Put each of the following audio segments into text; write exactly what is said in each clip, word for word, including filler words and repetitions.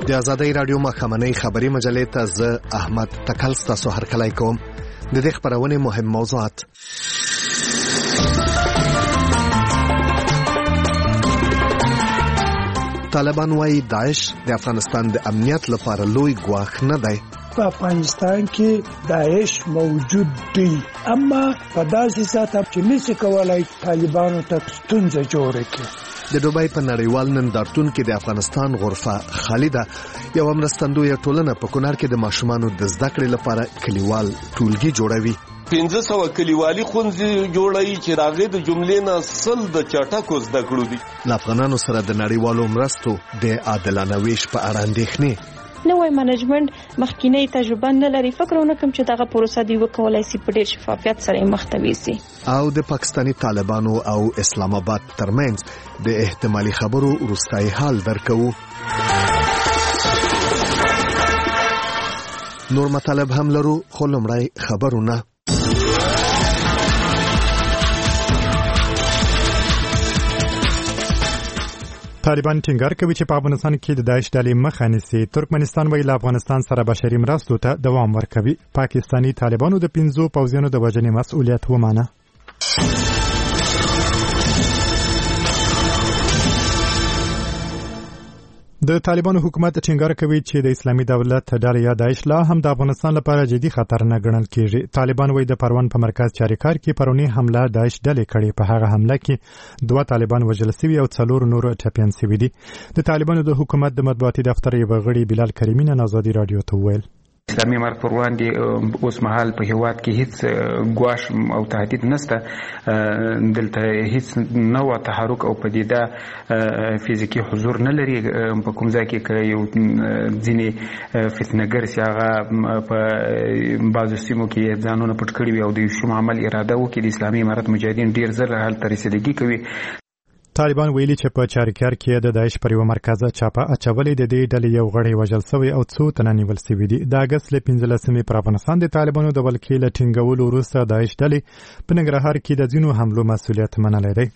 د آزادۍ رادیو مخامنۍ خبري مجلې ته زه احمد تکل ستاسو هرکلی کوم. د دې خبرونې مهم موضوعات: طالبان وايي داعش د افغانستان د امنیت لپاره لوی ګواښ نه دی. په افغانستان کې داعش موجود دی، اما په داسې ساته چې نشي کولای طالبانو ته ستونزه جوړه کړي. د دوبۍ په نړیوال نندارتون کې د افغانستان غرفه خالي ده. یو مرستندویه ټولنه په کونړ کې د ماشومانو د زده کړې لپاره کلیوال ټولګي جوړوي. پنځه سوه کلیوالي ښوونځي جوړوي چې راغې د جملې نه سل د چټکو زده کړو دي. له افغانانو سره د نړیوالو مرستو د عادلانه ویش په اړه اندېښنې. نوې منیجمنت مخکینی تجربه نه لري. فکر ونه کوم چې دغه پروسه دی وکولای شي په ډېر شفافیت سره مخ ته ويسي. او د پاکستاني طالبانو او اسلام آباد ترمنځ د احتمالي خبرو وروستي حال درکو. نور مطالب هم لرو، خو لومړی خبرونه. طالبان ټینګار کوي چې په افغانستان کې د داعش ډلې مخه نیسي. ترکمنستان وایي له افغانستان سره بشري مرستو ته دوام ورکوي. پاکستاني طالبانو د پنځو پوځیانو د وژنې مسؤلیت ومانه. د طالبانو حکومت ټینګار کوي چې د اسلامي دولت ډله یا داعش لا هم د افغانستان لپاره جدي خطر نه ګڼل کیږي. طالبان وایي د پروان په مرکز چاریکار کې پرونی حمله داعش ډلې کړې. په هغه حمله کې دوه طالبان وژل شوي او څلور نور ټپیان شوي دي. د طالبانو د حکومت د مطبوعاتي دفتر یو غړي بلال کریمي نن آزادي رادیو ته وویل: اسلامي امارت پر وړاندې اوس مهال په هیواد کې هیڅ ګواښ او تهدید نشته. دلته هیڅ نوع تحرک او پدیده فزیکی حضور نه لري. په کوم ځای کې یو ځینې فتنهګر چې هغه په بعضو سیمو کې ځانونه پټ کړي وي او د شوم عمل اراده وکړي، د اسلامي امارت مجاهدین ډېر زر هلته رسیدګي کوي. طالبان ویلي چې په چاریکار کې د داعش پر یو مرکز چاپه اچولې د دې ډلې یو غړی وژل شوی او څو تنه نیول شوي دي. د اګست له پنځلسمې پر افغانستان د طالبانو د ولکې له ټینګولو وروسته داعش ډلې په ننګرهار کې د ځینو حملو مسؤلیت منلی دی.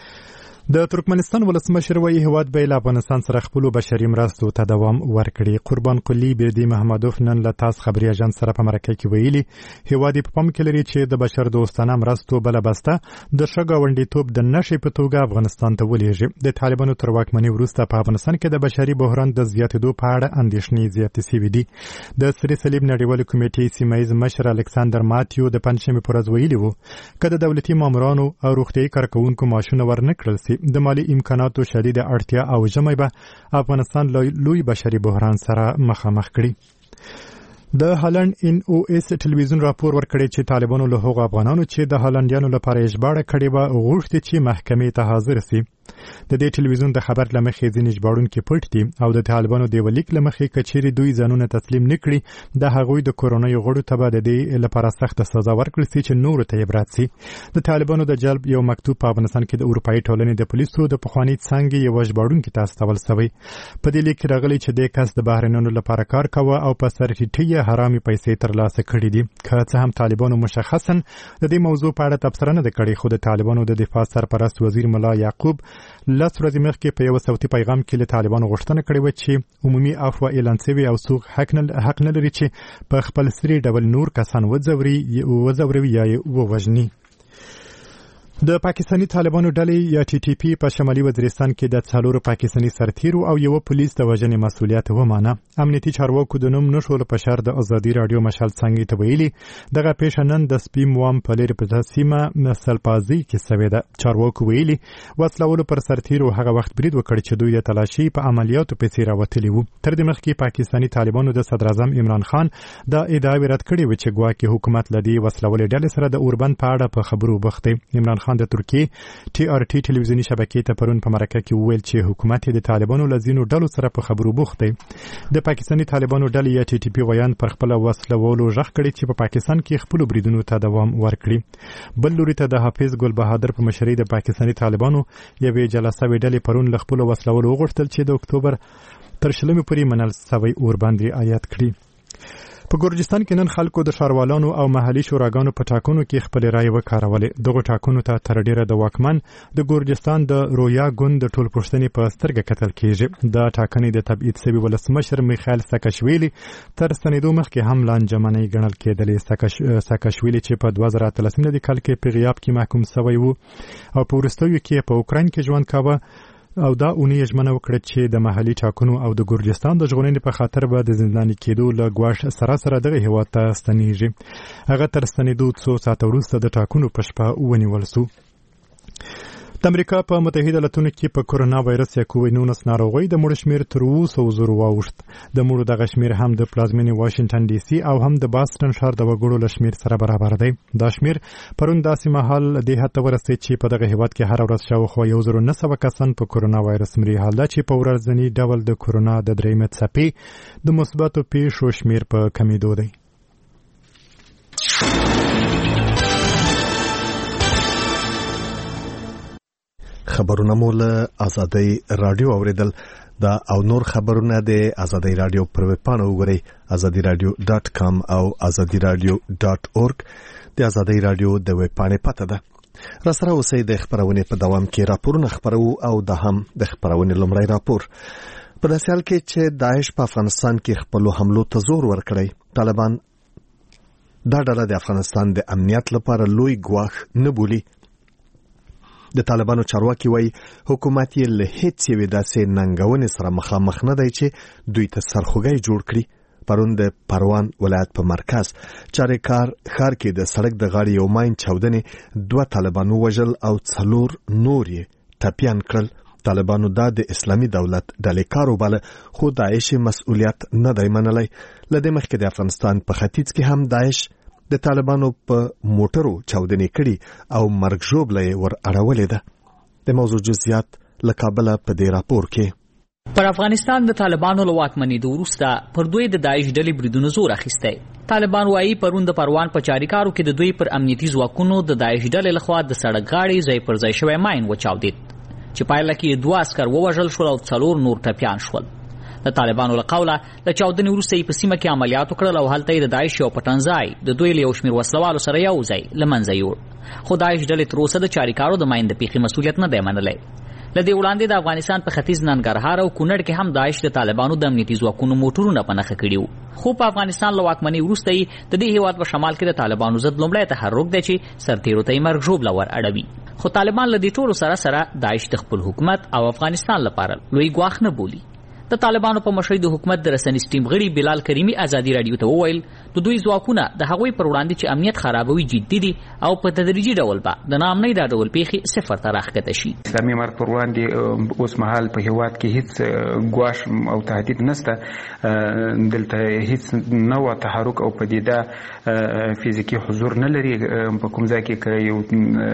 د ترکمنستان ولسمشر وایي هیواد به له افغانستان سره خپلو بشري مرستو ته دوام ورکړي. قربان قلی بیردي محمدوف نن له تاس خبري اژانس سره په مرکه کې ویلي هیواد په پام کې لري چې د بشر دوستانه مرستو بل بسته د ښه ګاونډیتوب د نشي په توګه افغانستان ته ولېږي. د طالبانو تر واکمنۍ وروسته په افغانستان کې د بشري بحران د زیاتېدو په اړه اندېښنې زیاتې شوي دي. د سري صلیب نړیوالې کمیټې سیمه مشر الکساندر ماتیو د پنځشنبې پر ورځ ویلي وو که د دولتي مامورانو او روغتیايي کارکوونکو معاشونه ورنکړل شي د مالی امکاناتو شدید اړتیا او ژمی به افغانستان لوی بشري بحران سره مخامخ کړي. د هالند ان او اس ټلویزیون راپور ورکړی چې طالبانو له هغو افغانانو چې د هالندیانو لپاره اجبار کړی و غوښتي چې محکمې ته حاضر شي. د دې ټلویزیون د خبر لمخې ځینې ژباړونکي پټ دي او د طالبانو د ولیک لمخې کچېرې دوی ځانونه تسلیم نکړي د هغوی د کورونیو غړو ته به د دې لپاره سخت سزا ورکړل شي چې نورو ته عبرت شي. د طالبانو د جلب یو مکتوب په افغانستان کې د اروپایي ټولنې د پولیسو د پخواني څانګې یو ژباړونکي ته استول شوی. په دې لیک کې راغلی چې د کس د بهرنیانو لپاره کار کوه او په سرټیټي حرامي پیسې ترلاسه کړي دي. که څه هم طالبانو مشخصا د دې موضوع په اړه تبصره نه ده کړې، خو د طالبانو د دفاع سرپرست وزیر ملا یعقوب لس ورځې مخکې په یو صوتي پیغام کې له طالبانو غوښتنه کړې وه چې عمومي عفو اعلان شوی او څوک حق نه لري چې په خپل سري ډول نور کسان وځوروي یا یې ووژني. د پاکستاني طالبانو ډلې یا ټي ټي پی په شمالي وزیرستان کې د څلورو پاکستاني سرتیرو او یو پولیس د وژنې مسؤلیت ومانه. امنیتي چارواکو د نوم نشول په شر د ازادي رادیو مشال څنګه ته ویلي دغه پیښه نن د سپیم وام په لري په سیمه سلپازي کې شوې ده. چارواکو ویلي وسلوالو پر سرتیرو هغه وخت برید وکړ چې دوی د تلاشي په عملیاتو پیسې راوتلي وو. تر دې مخکې پاکستاني طالبانو د صدر اعظم عمران خان د ادعا رد کړې و چې ګواکې حکومت لدی وسلوالې ډلې سره د اوربند په اړه په خبرو بوخت دی. عمران خان د ترکیې ټي آر ټي ټلویزیونی شبکې ته پرون په مرکه کې وویل چې حکومت د طالبانو لزینو ډلو سره په خبرو بوخت دی. د پاکستاني طالبانو ډلې یا ټي ټي پی ویان پر خپل وسلوالو ژغ کړي چې په پاکستان کې خپل بریدونو ته دوام ورکړي. بل لوري ته د حافظ ګل بهادر په مشرۍ د پاکستاني طالبانو یوې جلسه وی ډلې پرون له خپل وسلوالو وغوښتل چې د اکتوبر تر شلمې پورې منل شوی اور باندې آیات کړي. په ګورجستان کې نن خلکو د ښاروالانو او محلي شوراګانو په ټاکنو کې خپل رائے وکارولې. دغه ټاکنو ته تر ډیره د واکمن د ګورجستان د رویا ګوند د ټول پوښتنې په سترګه کتل کیږي. د ټاکنې د تبعید شوي ولسمشر میخائیل ساکاشویلي تر ستنېدو مخکې هم لانجمنۍ ګڼل کېدلې. ساکاشویلي چې په دوه زره اتلسم کال کې په غیاب کې محکوم شوی و او په وروستیو کې په اوکراین کې ژوند کاوه او دا اونۍ ژمنه وکړه چې د محلي ټاکنو او د ګورجستان د ژغورنې په خاطر به د زنداني کېدو له ګواښ سره سره دغه هېواد ته ستنېږي. هغه تر ستنېدو څو ساعته وروسته د ټاکنو په شپه ونیول شو. د امریکا په متحده ایالتونو کې په کورونا وایرس یا کووډ نولس ناروغۍ د مړو شمېر تر اوه سوه زرو واوښت. د مړو دغه شمېر هم د پلازمینې واشنګټن ډي سي او هم د باستن ښار د وګړو له شمېر سره برابر دی. دا شمېر پرون داسې مهال دې حد ته ورسېد چې په دغه هېواد کې هره ورځ شاوخوا یو زرو نه سوه کسان په کورونا وایرس مري. حال دا چې په ورځني ډول د کورونا د درېیمې څپې د مثبتو پیښو شمېر په کمېدو دی. خبرونه مو له آزادۍ رادیو اوریدل. دا او نور خبرونه د آزادۍ رادیو پر ویب پاڼه وګورئ آزادي رادیو ډاټ کام او آزادي رادیو ډاټ اورګ. د آزادۍ رادیو د ویب پاڼې پته ده. را سره اوسئ د خبرونې په دوام کې راپورونه خبرو او د هم د خبرونې لومړی راپور. په داسې حال کې چې داعش په افغانستان کې خپلو حملو ته زور ورکړی، طالبان دا ډله د افغانستان د امنیت لپاره لوی ګواښ نه بولي. د طالبانو چارواکي وایي حکومت یې له هیڅ یوې داسې ننګونې سره مخامخ نه دی چې دوی ته سرخوږی جوړ کړي. پرون د پروان ولایت په مرکز چاریکار ښار کې د سړک د غاړې یو ماین چاودنې دوه طالبانو وژل او څلور نور یې ټپیان کړل. طالبانو دا د اسلامي دولت ډلې کار وباله، خو داعش مسؤلیت نه دی منلی. له دې مخکې د افغانستان په ختیځ کې هم داعش د طالبانو په موټرو چاودنې کړي او مرګ ژوبله یې ور اړولې ده. د موضوع جزئیات له کابله په دې راپور کې. پر افغانستان د طالبانو له واکمنېدو وروسته پر دوی د داعش ډلې بریدونو زور اخیستی. طالبان وایي پرون د پروان په چاریکارو کې د دوی پر امنیتي ځواکونو د داعش ډلې لخوا د سړک غاړې ځای پر ځای شوی ماین وچاودېد چې پایله کې دوه عسکر ووژل شول او څلور نور ټپیان شول. د طالبانو له قوله له چاودنې وروسته یې په سیمه کې عملیات وکړل او هلته یې د داعش یو پټنځای د دوی له یو شمېر وسلوالو سره یو ځای له منځه یوړ. خو داعش ډلې تر اوسه د چاریکارو د ماین د پیښې مسؤلیت نه دی منلی. له دې وړاندې د افغانستان په ختیځ ننګرهار او کونړ کې هم داعش د طالبانو د امنیتي ځواکونو موټرونه په نښه کړي وو. خو په افغانستان له واکمنۍ وروسته یې د دې هېواد په شمال کې د طالبانو ضد لومړی تحرک دی چې سرتېرو ته یې مرګ ژوبله ور اړوي. خو طالبان له دې ټولو سره سره داعش د خپل حکومت او افغانستان لپاره لوی ګواښ نه بولي. د طالبانو په مشرۍ د حکومت د رسنیز ټیم غړي بلال کریمي آزادي رادیو ته وویل د دوی ځواکونه د هغوی پر وړاندې چې امنیت خرابوي جدي دي او په تدریجي ډول به د ناامنۍ دا ډول پیښې صفر ته راښکته شي. اسلامي امارت پر وړاندې اوس مهال په هېواد کې هیڅ ګواښ او تهدید نشته. دلته هیڅ نوع تحرک او پدیده فزیکي حضور نه لري. په کوم ځای کې که یو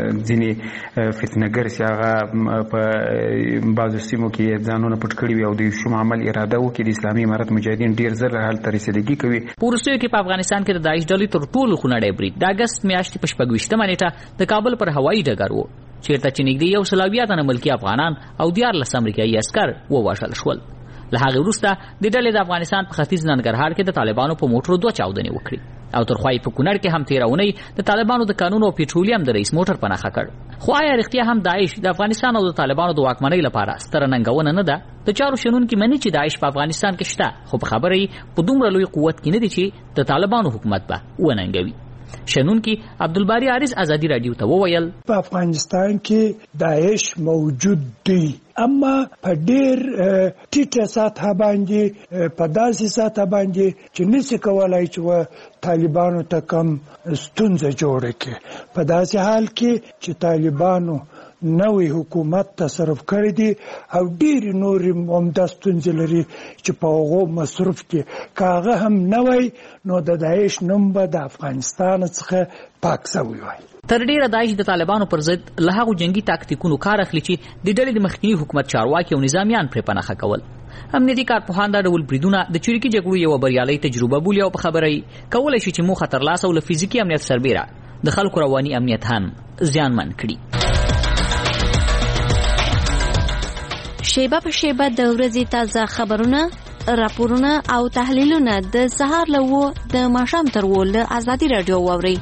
ځینې فتنهګر چې هغه په بعضو سیمو کې ځانونه پټ کړي وي او د شوم عمل اراده وکړي، د اسلامي امارت مجاهدین ډیر زر هلته رسیدګي کوي. په وروستیو کې په افغانستان کې د داعش ډلې تر ټولو خونړی برید د اګست میاشتې په شپږویشتمه نیټه د کابل پر هوایي ډګر و چیرته چې نږدې یو سل اویا تنه ملکي افغانان او دیارلس امریکایي عسکر ووژل شول. له هغې وروسته د ډلې د افغانستان په ختیځ ننګرهار کې د طالبانو په موټرو دوه چاودنې وکړي او تر خوا یې په کونړ کې هم تېره اونۍ د طالبانو د قانون او پیټرولیم د رئیس موټر په نښه کړ. خو آیا رښتیا هم داعش د افغانستان او د طالبانو د واکمنۍ لپاره ستره ننګونه نه ده؟ د چارو شنونکي مني چې داعش په افغانستان کې شته، خو په خبره یې په دومره لوی قوت کې نه دي چې د طالبانو حکومت به وننګوي. شنونکي عبدالباری عارض آزادي رادیو ته وویل په افغانستان کې داعش موجود دی، اما په ډیر ټیټه سطح باندې په داسې سطح باندې چې نشي کولای چې طالبانو ته کم ستونزه جوړه کړي. په داسې حال کې چې طالبانو نوې حکومت تصرف کړی دی او ډېر نور عمده ستونزې لري چې په هغو مصروف دي. که هغه هم نه وای نو د داعش نوم به د افغانستان څخه پاک شوی وای. تر ډیره داعش د طالبانو پر ضد له هغو جنگي تاکتیکونو کار اخلي چې د ډلې د مخکني حکومت چارواکي او نظامیان پرې په نښه کول. امنیتي کارپوهان دا ډول بریدونه د چریکي جګړو یوه بریالۍ تجربه بولي او په خبره یې کولی شي چې موخه ترلاسه او له فزیکي امنیت سربیره د خلکو رواني امنیت هم زیانمن کړي. شیبه په شیبه د ورځې تازه خبرونه راپورونه او تحلیلونه د سهار له و د ماښام تر و له ازادي راډیو واورئ.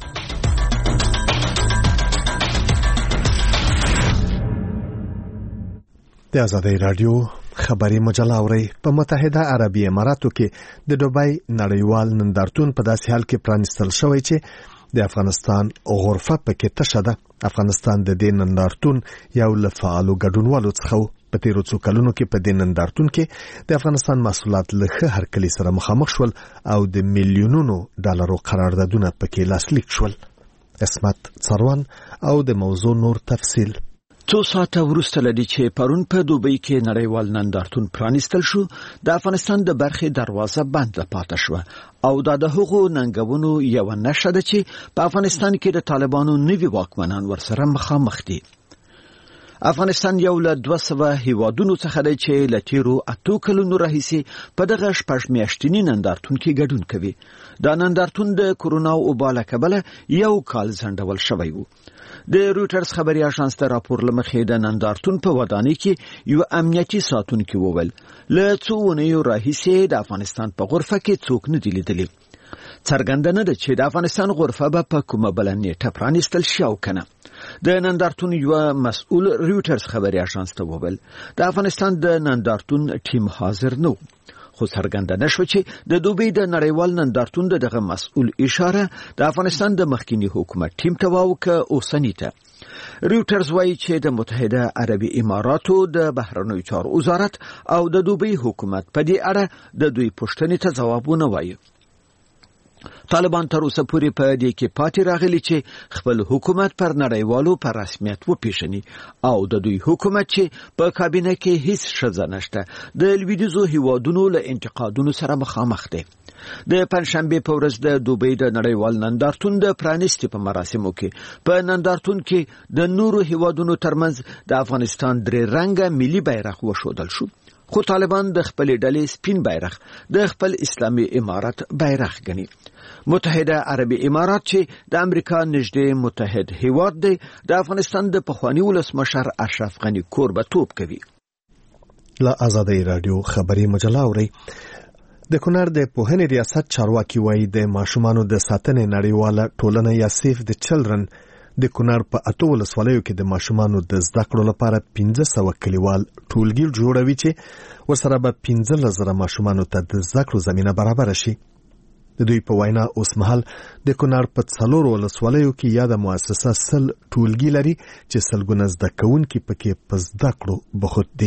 د ازادي راډیو خبري مجله اوري. په متحده عربي اماراتو کې د دوبای نړیوال نندارتون په داسې حال کې پرانستل شوی چې د افغانستان غرفه پکې تشه ده. افغانستان د دې نندارتون یو له فعالو ګډونوالو څخه په تیرو څو کلونو کې په دې نندارتون کې د افغانستان محصولات له ښه هرکلي سره مخامخ شول او د میلیونونو ډالرو قراردادونه پکې لاسلیک شول. اسمت څروان او د موضوع نور تفصیل. څو ساعته وروسته لدی چې پرون په دوبۍ کې نړیوال نندارتون پرانستل شو، د افغانستان د برخې دروازه بند پاتې شو او دا د هغو ننګونو یو نښه ده چې په افغانستان کې د طالبانو نوي واکمنان ورسره مخامخ دي. افغانستان یو له دوه سوه هیوادونو څخه دی چې له تیرو اتو کلونو راهیسې په دغه شپږ میاشتني نندارتون کې ګډون کوي. دا نندارتون د کورونا وبا له کبله یو کال ځنډول شوی و. د رویټرز خبري اژانس ته راپور لمخې د نندارتون په ودانۍ کې یو امنیتي ساتونکي وویل له څو ونیو راهیسې د افغانستان په غرفه کې څوک نه دی لیدلی. څرګنده نه ده چې د افغانستان غرفه به په کومه بله نیټه پرانستل شي او کنه. د نندارتون یو مسؤل رویټرز خبري اژانس ته وویل د افغانستان د نندارتون ټیم حاضر نه، خو څرګنده نشو چې د دوبۍ د نړیوال نندارتون دغه مسؤل اشاره د افغانستان د مخکینی حکومت ټیم ته واوکه اوسنی ته. رویټرز وایي چې د متحده عربي اماراتو د بهرنیو چارو وزارت او د دوبۍ حکومت په دې اړه د دوی پوښتنې ته ځوابونه وایي. طالبان تر اوسه پورې په دې کې پاتې راغلي چې خپل حکومت پر نړیوالو په رسمیت وپیژني او د دوی حکومت چې په کابینه کې هیڅ ښځه نشته د لویدیځو هیوادونو له انتقادونو سره مخامخ دی. د پنځشنبه په ورځ د دوبۍ د نړیوال نندارتون د پرانیستي په مراسمو کې په نندارتون کې د نورو هیوادونو ترمنځ د افغانستان درې رنګه ملي بیرغ وښودل شو، خو طالبان د خپل ډلې سپین بیرغ د خپل اسلامي امارت بیرغ ګڼي. متحده عربي امارات چې د امریکا نږدې متحد هیواد دی، د افغانستان د پخوانی ولسمشر اشرف غنی کوربه‌توب کوي. له ازادي راډیو خبري مجله اوري. د کونړ د پوهنې ریاست چارواکي وایي د ماشومانو د ساتنې نړیواله ټولنه یا سیف د چلډرن د کونړ په اتو ولسوالیو کې د ماشومانو د زده کړو لپاره پنځه سوه کلیوال ټولګي جوړوي چې ورسره به پنځه زره ماشومانو ته د زده کړو زمینه برابر شي. د دوی په وینا اوس مهال د کونړ په څلورو ولسوالیو کې یاده مؤسسه سل ټولګي لري چې سلګونه زده کوونکي پکې په زده کړو بوخت دي.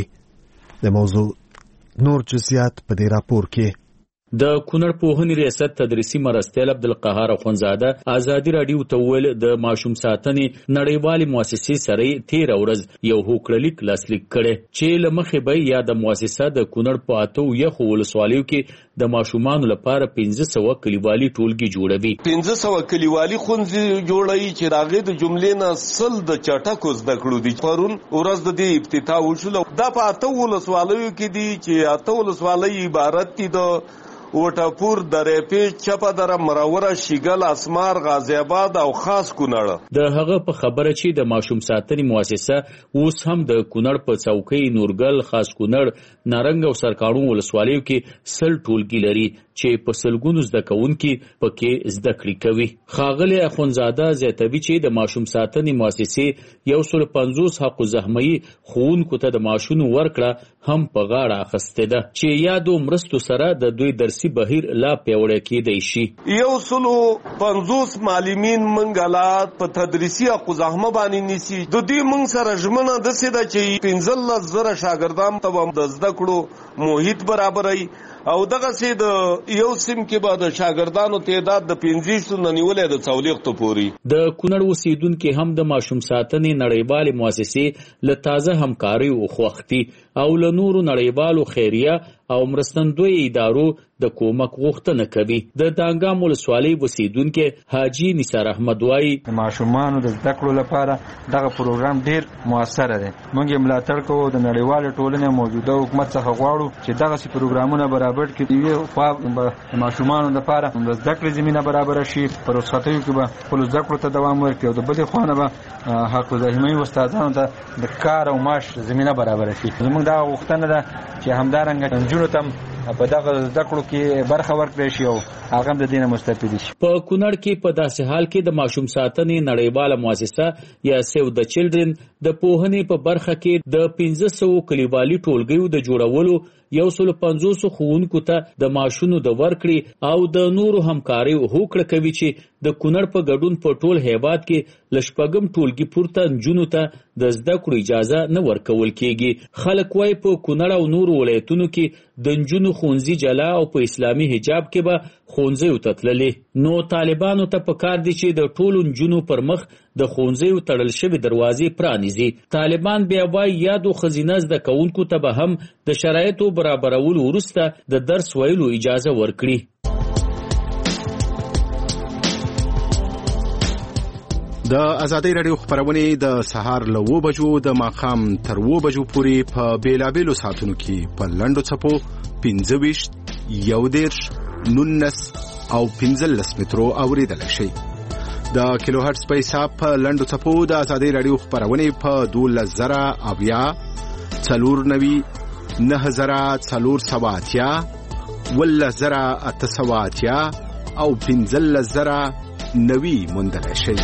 د موضوع نور جزئیات په دې راپور کې. د کونړ پوهنې ریاست تدریسي مرستیال عبدالقهار اخونزاده ازادي راډیو ته ویل د ماشوم ساتنې نړیوالې مؤسسې سره تیر ورځ یو هوکړلیک لاسلیک کړي چې لمخې به یا د مؤسسه د کونړ په اتو یخو ولسوالیو کې د ماشومانو لپاره پنځه سوه کلیوالي ټولګي جوړوي. پنځه سوه کلیوالي ښوونځي جوړوي چې د هغې د جملې نه سل د چټکو زده کړو دي. پرون ورځ د دې افتتاح وشوله. دا په اته ولسوالیو کې دي چې اته ولسوالۍ عبارت دي د وټاپور، درېپې، چپه دره، مراوره، شیګل، اسمار، غازی آباد او خاص کونړ. د هغه په خبره چې د ماشوم ساتنې مؤسسه اوس هم د کونړ په څوکۍ، نورګل، خاص کونړ، نارنګ او سرکاڼو ولسوالیو کې سل ټولګي لري چې په سلګونو زده کوونکي پکې زده کړې کوي. ښاغلی اخونزاده زیاتوي چې د ماشوم ساتنې مؤسسې یو سل پنځوس حق الزحمه‌یي ښوونکو ته د معاشونو ورکړه هم په غاړه اخیستې ده چې یادو مرستو سره د دوی درسي بهیر لا پیاوړی کېدی شي. یو سلو پنځوس معلمین منګ لا په تدریسي حق الزحمه باندې نیسي. د دې منګ سره ژمنه داسې ده چې پنځلس زره شاګردان ته به د زده کړو محیط برابروي او دغه سي د یو سیم کې به د شاګردانو تعداد د پنځه نه نیولې د څولېختو پوري. د کونړ اوسیدونکو هم د ماشوم ساتنې نړیوالې مؤسسې له تازه همکاري او خوښتي او له نورو نړیوالو خیریه او مرستندوی ادارو د کومک غوښتنه کوي. د دانګام ولسوالۍ اوسیدونکو حاجی نثار احمد وایي د ماشومانو د زده کړو لپاره دغه پروګرام ډیر موثر دی. موږ یې ملاتړ کوو. د نړیوالې ټولنې موجوده حکومت څخه غواړو چې دغه پروګرامونه برابر کړي. یو خوا د ماشومانو لپاره د زده کړې زمینه برابر شي، په رخصتیو کې به خپل زده کړو ته دوام ورکړي او د بلې خوا نه به حق الزحمه‌یي استادانو ته د کار او معاش زمینه برابر شي. زموږ دا غوښتنه ده چې همدارنګه نجونو ته په دغه زده کړو کې برخه ورکړي شي او هغه هم د دې نه مستفید شي. په کونړ کې په داسې حال کې د ماشوم ساتنې نړیواله مؤسسه یا سیو د چلډرن د پوهنې په برخه کې د پنځه سوه کلیوالي ټولګیو د جوړولو یو سل پنځوس ښوونکو ته د معاشونو د ورکړې او د نورو همکارۍ هوکړه کوي چې د کونړ په ګډون په ټول هیواد کې له شپږم ټولګي پورته نجونو ته د زده کړو اجازه نه ورکول کیږي. خلک وایي په کونړ او نورو ولایتونو کې د نجونو ښوونځي جلا او په اسلامي حجاب کې به ښوونځیو ته تللې. نو طالبانو ته پکار دي چې د ټولو نجونو پر مخ د ښوونځیو تړل شوي دروازې پرانیزي. طالبان بیا وایي یادو ښځینه زده کوونکو ته به هم د شرایطو برابرولو وروسته د درس ویلو اجازه ورکړي. د ازادي رادیو خبرونه د سهار له و بجو د ماخام تر و بجو پورې په بیلابېلو ساعتونو کې په لنډو څپو پنځه ویشت یو دېرش نولس او پنځلس مترو اوریدلی شئ. د کیلو هرتز په حساب په لنډو څپو د ازادي رادیو خبرونه په دولس زره اویا څلور نوي نه زره څلور سوه اتیا ولس زره اته سوه اتیا او پنځلس زره نوي موندلی شئ.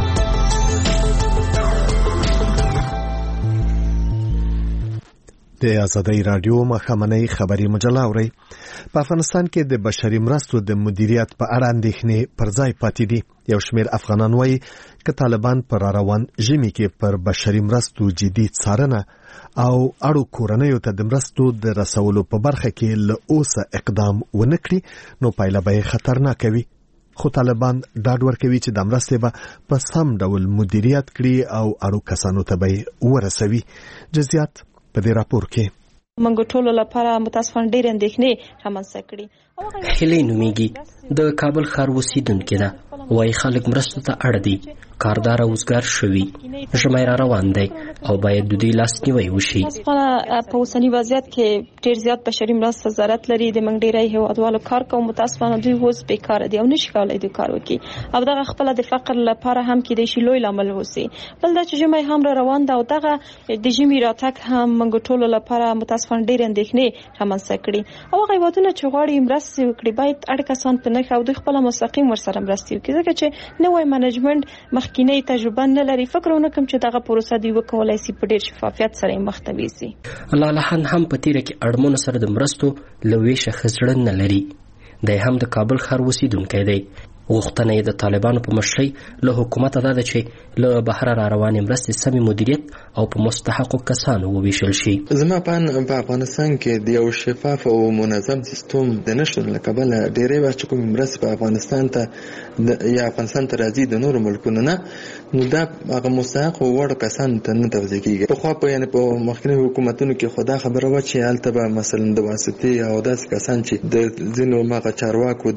د ازادي رادیو مخامنۍ خبري مجله اوري. په افغانستان کې د بشري مرستو د مدیریت په اړه اندېښنې پر ځای پاتې دي. یو شمېر افغانان وایي چې طالبان پر روان ژمي کې پر بشري مرستو جدي څارنه او اړو کورنیو ته د مرستو د رسولو په برخه کې له اوسه اقدام ونه کړي نو پایله به خطرناک وي. خو طالبان ډاډ ورکوي چې د مرستې به په سم ډول مدیریت کړي او اړو کسانو ته به ورسوي. جزئیات په دې راپور کې موږ ټول لپاره متاسفانه ډېر اندېښنې رامنځته کړي. هیلې نومیږي د کابل ښار اوسیدونکې ده. وایي خلک مرستو ته اړ دي. کاردار اوزګار شوي. ژمی را روان دی او باید د دوی لاسنیوی وشي. متاسفانه په اوسني وضعیت کې ډېر زیات بشري مرسته ضرورت لري. د موږ ډېری هېوادوالو کار کوو، متاسفانه دوی اوس بیکاره دي او نشي کولی دوی کار وکړي او دغه خپله د فقر لپاره هم کیدای شي لوی لامل اوسي. بل دا چې ژمی هم را روان ده او دغه د ژمي راتګ هم موږ ټولو لپاره متاسفانه ډېر اندېښنې رامنځته کړي او هغه هېوادونه چې غواړي مرستې وکړي باید اړ کسان په نښه او دوی خپله مستقیم ورسره مرستې وکړي ځکه چې نوی منیجمنټ مخکینی تجربه نه لري. فکر ونه کوم چې دغه پروسه دوی وکولای شي په ډېر شفافیت سره مخ ته ویسي. لالهان هم په تیره کې اړمنو سره د مرستو له ویشه ښه زړه نه لري. دی هم د کابل ښار اوسیدونکی دی. غوښتنه یې د طالبانو په مشرۍ له حکومته دا ده چې له بهره را روانې مرستې سمې مدیریت او په مستحقو کسانو وویشل شي. زما په افغانستان کې د یو شفاف او منظم سیستم د نشتون له کبله ډېرې وخت چې کومې مرستې په افغانستان ته یا افغانستان ته راځي د نورو ملکونو نه نو دا هغه مستحقو وړو کسانو ته نه توزیع کېږي. پخوا په یعنې په مخکیني حکومتونو کې خو دا خبره وه چې هلته به مثلا د واسطې او داسې کسان چې د ځینو مغه چارواکو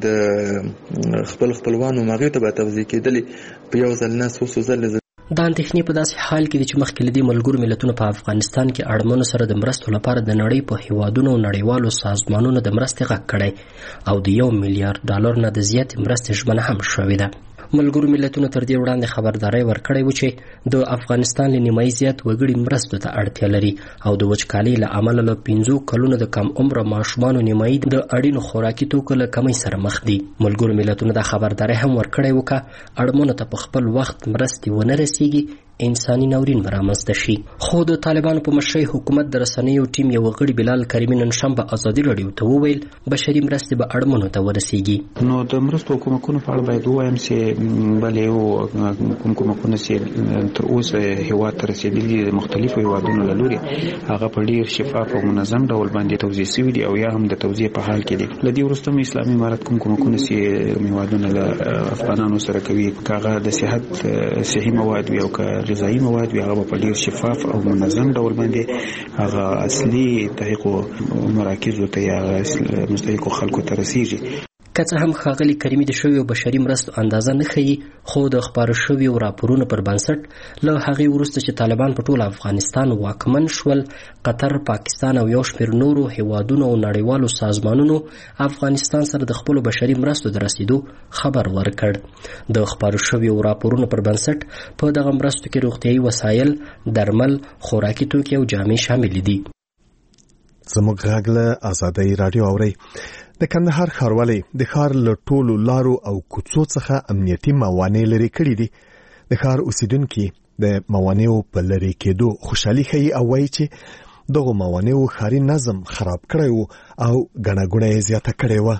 د خپل خپلوانو مغې ته به توزیع کېدلې په یو ځل نه څو څو ځلې. دا اندېښنې په داسې حال کې دي چې مخکې له دې ملګرو ملتونو په افغانستان کې اړمنو سره د مرستو لپاره د نړۍ په هیوادونو او نړیوالو سازمانونو د مرستې غږ کړی او د یو میلیارډ ډالر نه د زیاتې مرستې ژمنه هم شوې ده. ملګرو ملتونو تر دې وړاندې خبرداری ورکړی و چې د افغانستان له نیمایي زیات وګړي مرستو ته اړتیا لري او د وچکالۍ له امله له پنځو کلونو د کم عمره ماشومانو نیمایي د اړینو خوراکي توکو له کمۍ سره مخ دي. ملګرو ملتونو دا خبرداری هم ورکړی و که اړمنو ته په خپل وخت مرستې ونه رسیږي انساني ناورین به رامنځته شي. خو د طالبانو په مشرۍ حکومت د رسنیو ټیم یو غړي بلال کریمي نن شنبه ازادي راډیو ته وویل بشري مرستې به اړمنو ته ورسیږي. نو د مرستو کومکونو په اړه باید ووایم چې بلې یو کوم کومکونه چې تر اوسه هېواد ته رسېدلي د مختلفو هېوادونو له لورې هغه په ډېر شفاف او منظم ډول باندې توزیع شوي دي او یا هم د توزیع په حال کې دي. له دې وروسته هم اسلامي امارت کوم کومکونه چې کوم هېوادونه له افغانانو سره کوي که هغه د صحت صحي مواد وي او که غذایي مواد وي هغه په ډېر شفاف او منظم ډول باندې هغه اصلي دقیقو مراکزو ته یا مستحقو خلکو ته رسیږي. که څه هم ښاغلي کریمي د شویو بشري مرستو اندازه نه ښیي خو د خپاره شویو راپورونو پر بنسټ له هغې وروسته چې طالبان په ټول افغانستان واکمن شول قطر، پاکستان او یو شمېر نورو هیوادونو او نړیوالو سازمانونو افغانستان سره د خپلو بشري مرستو د رسیدو خبر ورکړ. د خپاره شویو راپورونو پر بنسټ په دغه مرستو کې روغتیایي وسایل، درمل، خوراکي توکي او جامې شامل دي. زموږ غږ له آزادۍ رادیو اوري. د کندهار ښاروالۍ د ښار له ټولو لارو او کوڅو څخه امنیتي موانع لرې کړي دي. د ښار اوسیدونکي د موانعو په لرې کېدو خوشحالي ښیي او وایي چې دغو موانعو ښاري نظم خراب کړی و او ګڼه ګوڼه یې زیاته کړې وه.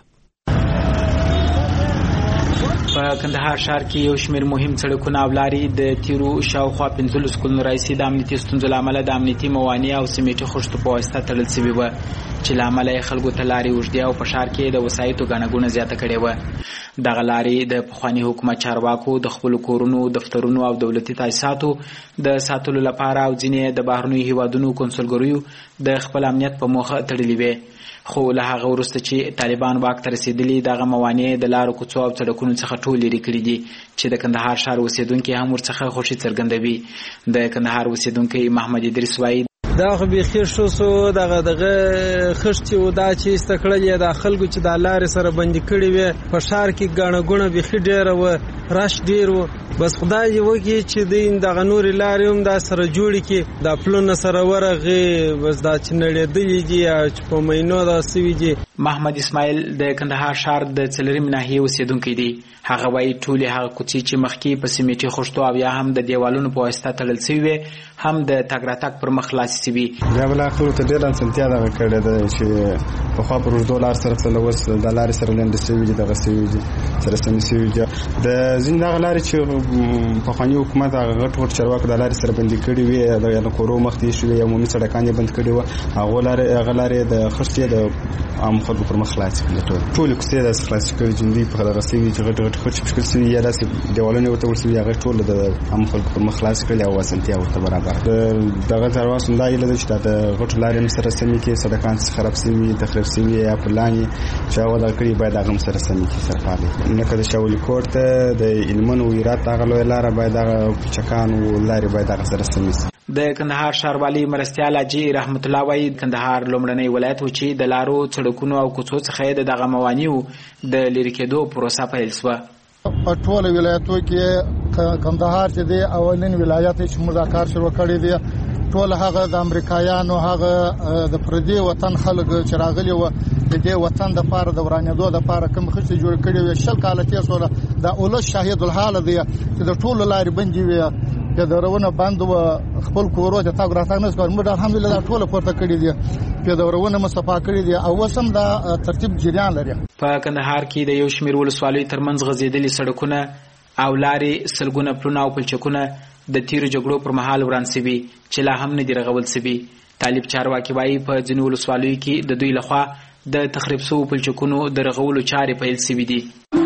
په کندهار ښار کې یو شمېر مهم سړکونه او لارې د تیرو شاوخوا پنځلسو کلونو راهیسې د امنیتي ستونزو له امله د امنیتي موانع او سیمټي خښتو په واسطه تړل شوي وه، چې له امله یې خلکو ته لارې اوږدې او په ښار کې د وسایطو ګڼه ګوڼه زیاته کړې وه. دغه لارې د پخواني حکومت چارواکو د خپلو کورونو، دفترونو او دولتي تاسیساتو د ساتلو لپاره او ځینې د بهرنیو هیوادونو کنسولګریو د خپل امنیت په موخه تړلې وې. خو له هغه وروسته چې طالبان واک ته رسېدلي، دغه موانع د لارو کوڅو او سړکونو څخه ټول لرې کړي دي، چې د کندهار ښار اوسېدونکي هم ورڅخه خوښي څرګندوي. د کندهار اوسېدونکی محمد ادریس وایي دا خو بیخي ښه شو، دغه دغه خښتې و دا چې ایسته کړل د خلکو چې د لارې سره بندي کړي وې. په ښار کې ګڼه ګوڼه بیخي ډېره وه، رش ډېر و. بس خدای دې وکړي چې دوی دغه نورې لارې هم دا سره جوړې کړي، دا پلونه سره ورغې، بس دا چې نړېدلي دي چې په مینو دا سوي دي. محمد اسماعیل د کندهار ښار د څلورمې ناحیې اوسېدونکی دی. هغه وایي ټولې هغه کوڅې چې مخکې په سیمټي خښتو او یا هم د دیوالونو په واسطه تړل شوي وې هم د تګ راتګ پر مخ خلاصې شوي. بیا بله خلکو ته ډېره اسانتیا دغه کړې ده چې پخوا پر اوږدو لار سره تلل، اوس د لارې سره لنډې شوي دي، دغه شوي دي، سره سمې شوي دي. د ځینې دغه لارې چې پخواني حکومت هغه غټ غټ چارواکو د لارې سره بندي کړي وې، د کورو مخ ته ایښي وې، عمومي سړکان یې بند کړي وه، هغه لارې هغه لارې د خښتې د عام خلکو پر مخ خلاصې کړي. ټولې کوڅې داسې خلاصې کړي چې دوی په دغه شوي چې غټ غټ خښتې پکښل شوي یا داسې دیوالونه ورته ور شوي، هغه ټول د عام خلکو پر مخ خلاصې کړي او اسانتیا ورته برابر. دغه چارواکو هم دا هیله ده چې دا د غټو لارې هم سره سمې کړي، سړکان چې خراب شوي، تخریب شوي یا پلان یې چې هغه وضع کړي باید هغه هم سره سمې کړي، سره فعال کړي. لکه د شاولي کوټ ته د هلمند و هرات هغه لویه لاره باید هغه پوچکان و لارې باید هغه سره سمې شي. د کندهار ښاروالي مرستیال حاجي رحمت الله وایي کندهار لومړنی ولایت و چې د لارو، سړکونو او کوڅو څخه د دغه موانعو د لرې کېدو پروسه پیل شوه. په ټولو ولایتو کې کندهار چې دی اولین ولایت چې موږ دا کار شروع کړی دی. ټول هغه د امریکایانو، هغه د پردي وطن خلک چې راغلي وو د دې وطن د پاره د ورانېدو د پاره کوم خښتې جوړ کړي وي. شل کاله تېر شول، د اولس شاهد الحال دی چې د ټولو لارې بندې وي، پیادهروونه بند وه، خپل کورو ته تګ راتګ نه شو کولی. موږ الحمدلله دا ټوله پورته کړي دي، پیادهروونه مو صفا کړي دي او اوس هم دا ترتیب جریان لري. په کندهار کې د یو شمېر ولسوالیو ترمنځ غځېدلي سړکونه او لارې، سلګونه پلونه او پلچکونه د تیرو جګړو پر مهال وران شوي چې لا هم نه دي رغول شوي. طالب چارواکي وایي په ځینو ولسوالیو کې د دوی لخوا د تخریب شوو پلچکونو د رغولو چارې پیل شوي دي.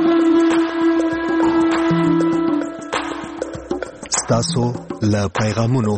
ستاسو له پیغامونو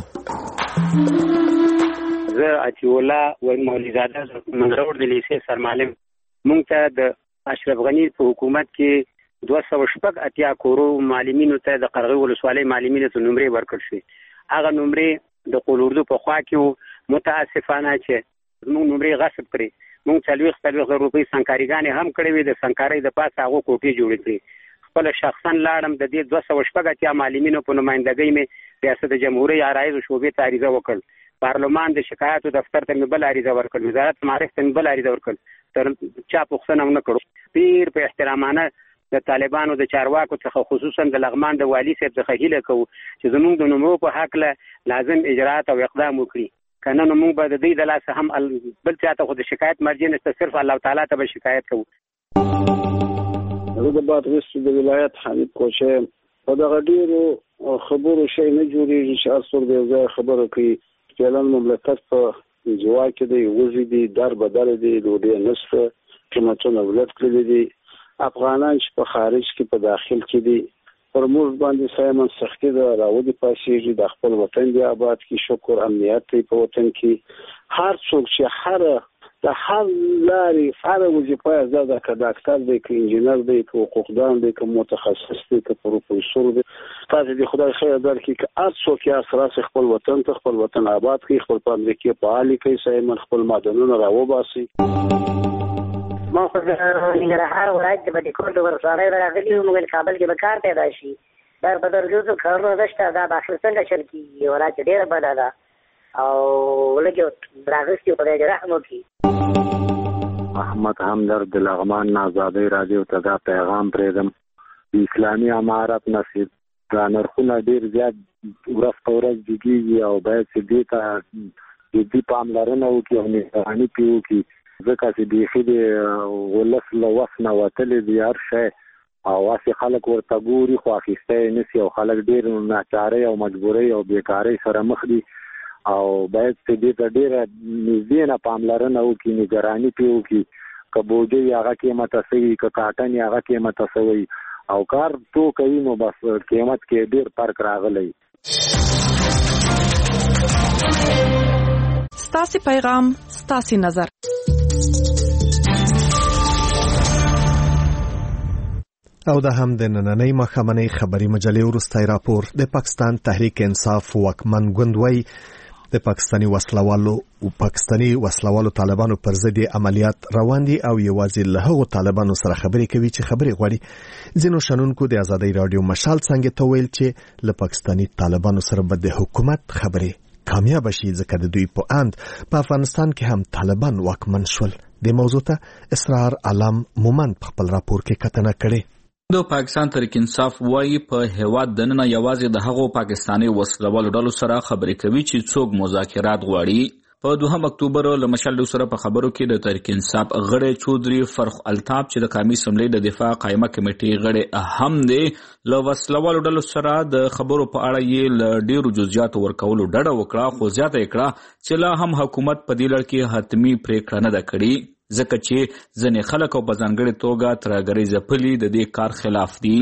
زه عطیالله و مولویزاده منظور د لیسې سرمعلم. مونږ ته د اشرف غني په حکومت کې دوه سوه شپږ اتیا کورو معلمینو ته د قرغې ولسوالۍ معلمینو ته نمرې ورکړل شوې. هغه نمرې د قول اردو په خوا کې وو. متاسفانه چې زموږ نمرې غصب کړې. مونږ څلوېښت څلوېښت زره روپۍ سنکاریګانې هم کړې وې، د سنکارۍ د پاسه هغو کوټې جوړې کړې. خپله شخصا لاړم، د دې دوه سوه شپږ اتیا معلمینو په نمایندګۍ مې ریاست جمهوري عرایضو شعبې ته عریضه وکړ. پارلمان د شکایاتو دفتر ته مې بل عریضه ورکړ، وزارت معارف ته مې بل عریضه ورکړ، تر چا پوښتنه ونه کړو. ډېر په احترامانه د طالبانو د چارواکو څخه خصوصا د لغمان د والي صاحب څخه هیله کوو چې زموږ د نمرو په هکله لازم اجراات او اقدام وکړي، که نه نو موږ به د دوی د لاسه هم بل چا ته خو د شکایت مرجع نشته، صرف الله تعالی ته به شکایت کوو. زه د بادغیس د ولایت حمید کوچه په دغه ډېرو خبرو شی نه جوړېږي چې هر څوک د یو ځای خبره کوي. فعلا مملکت په انزوا کې دی، وږي دي، در بدل دي، ډوډۍ نشته، قیمتونه ولټ کړي دي. افغانان چې په خارج کې په داخل کې دي پر موږ باندې سایمن سختي ده، راودي پاسېږي، د خپل وطن دی آباد کې شکر امنیت دی په وطن کې. هر څوک چې هر د هر لارې هر وظیفه زده ده، که ډاکټر دی، که انجینر دی، که حقوقدان دی، که متخصص دی، که پروفیسور دی، تاسو دې خدای خیر درکړي. که هر څوک یې سره خپل وطن ته خپل وطن آباد کړي، خپل فابریکې فعال کړي، سایمن خپل معدنونه راوباسي. ما خو د ننګرهار ولایت د بټي کوټ ولسوالۍ راغلي وم، موږ کابل کې به کار پیدا شي. در په درجوزو کارونه نشته، دا به اخر څنګه چل کېږي؟ ولایت ډېره بده ده او لکه راغستي خدای دې رحم وکړي. احمد همدرد د لغمان آزادۍ رادیو ته دا پیغام پرېږدم. د اسلامي امارت نصیب دا نرخونه ډېر زیات ورځ په ورځ جګېږي او باید چې دې ته جدي پاملرنه وکړي او نگراني پرې وکړي، ځکه چې بیخي د ولس له وس نه وتلی دی هر شی، او هسې خلک ورته ګوري خو اخیستی یې نشي، او خلک ډېر ناچارۍ او مجبورۍ او بیکارۍ سره مخ دي، او باید چې دې ته ډېره نږدې نه پاملرنه وکړي، نگراني پرې وکړي. که بوجۍ هغه قیمته شوي، که کاټن هغه قیمته شوی، او کار تو کوي نو بس قیمت کې ډېر فرق راغلی. ستاسې پیغام ستاسې نظر. او دا هم د نننۍ ماښامنۍ خبري مجلې وروستی راپور. د پاکستان تحریک انصاف واکمن ګوند وایي د پاکستاني وسلوالو او پاکستاني وسلوالو طالبانو پر ضد عملیات روان دي او یوازې له هغو طالبانو سره خبرې کوي چې خبرې غواړي. ځینو شنونکو د آزادۍ رادیو مشال څنګه ته ویل چې له پاکستاني طالبانو سره به د حکومت خبرې کامیاب شي، ځکه د دوی په اند په افغانستان کې هم طالبان واکمن شول. د موضوع ته اسرار علم مومند په خپل راپور کې کتنه کړې. د پاکستان تحریک انصاف وایي په هیواد دننه یوازې د هغو پاکستاني وسلوالو ډلو سره خبرې کوي چې څوک مذاکرات غواړي. په دوهم اکتوبر له مشال سره په خبرو کې د تحریک انصاف غړی چودري فرخ الطاف چې د قومي اسمبلی د دفاع قائمه کمیټې غړی اهم دی له وسلوالو ډلو سره د خبرو په اړه یې له ډیرو جزئیاتو ورکولو ډډه وکړه، خو زیاته یې کړه چې لا هم حکومت په دې لړ کې حتمي پریکړه نه ده کړې، ځکه چې ځینې خلک او په ځانګړې توګه ترهګرۍ ځپلي د دې کار خلاف دي.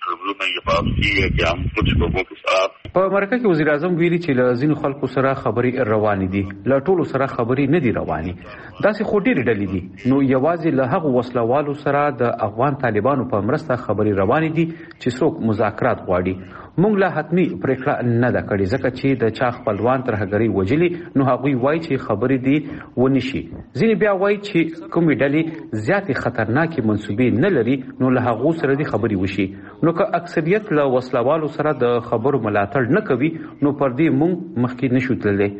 په مرکه کې وزیر اعظم ویلي چې له ځینو خلکو سره خبرې روانې دي، له ټولو سره خبرې نه دي روانې، داسې خو ډېرې ډلې دي، نو یوازې له هغو وسلوالو سره د افغان طالبانو په مرسته خبرې روانې دي چې څوک مذاکرات غواړي. موږ لا حتمي پریکړه نه ده کړې، ځکه چې د چا خپلوان ترهګرۍ وجلي، نو هغوی وایي چې خبرې دې ونشي. ځینې بیا وایي چې کومې ډلې زیاتې خطرناکې منصوبې نه لري، نو له هغو سره دې خبرې وشي. نو که اکثریت له وسلوالو سره د خبرو ملاتړ نه کوي، نو پر دې موږ مخکې نشو تللی.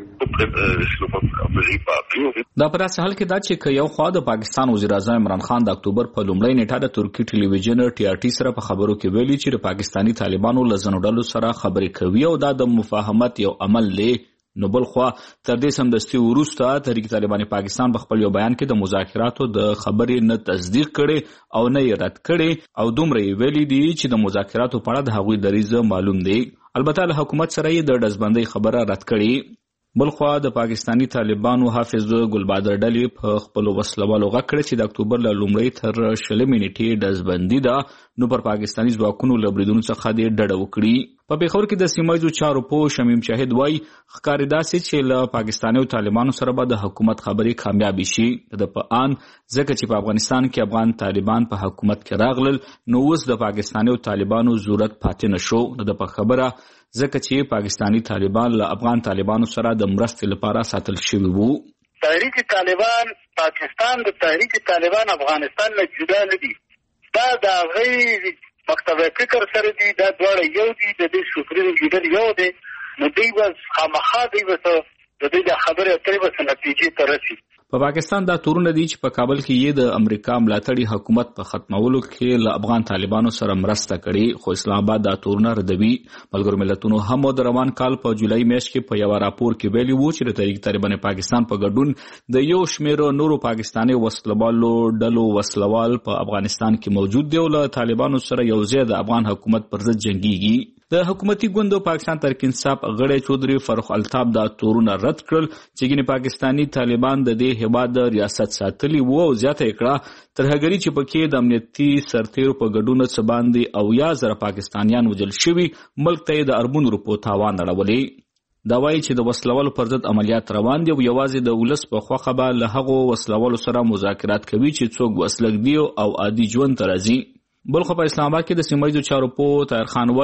دا په داسې حال کې دا چې که یو خوا د پاکستان وزیر اعظم عمران خان د اکتوبر په لومړۍ نیټه د ترکي ټلویزیون ټي آر ټي سره په خبرو کې ویلي چې د پاکستاني طالبانو له ځینو ډلو سره خبرې کوي او دا د مفاهمت یو عمل دی، نو بل خوا تر دې سمدستي وروسته تحریک طالبان پاکستان په خپل یو بیان کې د مذاکراتو د خبرې نه تصدیق کړي او نه یې رد کړي، او دومره یې ویلي دي چې د مذاکراتو په اړه د هغوی دریځ معلوم دی. البته له حکومت سره یې د ډزبندۍ خبره رد کړي. بل خوا د پاکستاني طالبانو حافظ ګلبادر ډلې په خپلو وسلوالو غږ کړی چې د اکتوبر له لومړۍ تر شلمې نیټې ډزبندي ده، نو پر پاکستاني ځواکونو له بریدونو څخه دې ډډه وکړي. په پېښور کې د سیمه ییزو چارو پوه شمیم شاهد وایي ښکاري داسې چې له پاکستاني طالبانو سره به د حکومت خبرې کامیابې شي. د په آن ځکه چې په افغانستان کې افغان طالبان په حکومت کې راغلل، نو اوس د پاکستاني طالبانو ضرورت پاتې نه شو. نو د په خبره ځکه چې پاکستاني طالبان له افغان طالبانو سره د مرستې لپاره ساتل شوي وو. تحریک طالبان پاکستان د تحریک طالبان افغانستان نه جدا نه دي، دا د هغوی مکتب فکر سره دي، دا دواړه یو دي، د دې سوپریم لیډر یو دی، نو دوی به خامخا دوی به د دوی د خبرې اترې به څه نتیجې ته رسي. په پاکستان دا تورونه دي چې په کابل کې یې د امریکا ملاتړي حکومت په ختمولو کې له افغان طالبانو سره مرسته کړي، خو اسلام آباد دا تورونه ردوي. ملګرو ملتونو هم د روان کال په جولای میاشت کې په یو راپور کې ویلي وو چې د تحریک طالبان پاکستان په ګډون د یو شمېر نورو پاکستاني وسلوالو ډلو وسلوال په افغانستان کې موجود دی او له طالبانو سره یو ځای د افغان حکومت پر ضد جنګيږي. د حکومتي ګوند پاکستان تحریک انصاف غړی چودري فرخ الطاف دا تورونه رد کړل چې ګینه پاکستاني طالبان د دې هیواد ریاست ساتلی وو، او زیاته یې کړه ترهګري چې پکې د امنیتي سرتیرو په ګډون څه باندې او یا زره پاکستانیان وژل شوي، ملک ته د اربون روپو تاوان اړولی. دا وایي چې د وسلوالو پر ضد عملیات روان دي او یوازې د ولس په خوښه به له هغو وسلوالو سره مذاکرات کوي چې څوک وسلګ دي او عادي ژوند ته راځي. بل خو په اسلام آباد کې د سیمه ییزو چارو پوه طاهر خان وایي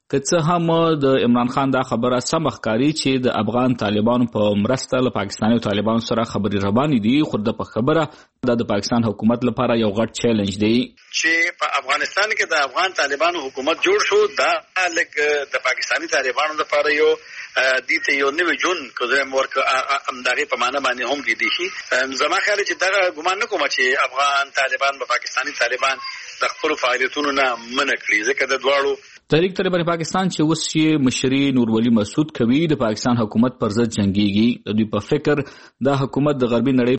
که څه هم د عمران خان دا خبره سم ښکاري چې د افغان طالبانو په مرسته له پاکستاني طالبانو سره خبرې روانې دي، خو د په خبره دا د پاکستان حکومت لپاره یو غټ چیلنج دی چې په افغانستان کې د افغان طالبانو حکومت جوړ شو. دا لکه د پاکستاني طالبانو لپاره یو دي ته یو نوې جون کوزم ورک امداري په معنا باندې هم کې دي شي. زما خیال چې دا ګمان نه کوم چې افغان طالبان په پاکستاني طالبان د خپل فعالیتونو نه منع کړي، ځکه د دواړو تحریک طالبان پاکستان چې اوس یې مشري نور ولی مسعود کوي د پاکستان حکومت پر ضد جنگيږي. د دوی په فکر دا حکومت د غربي نړۍ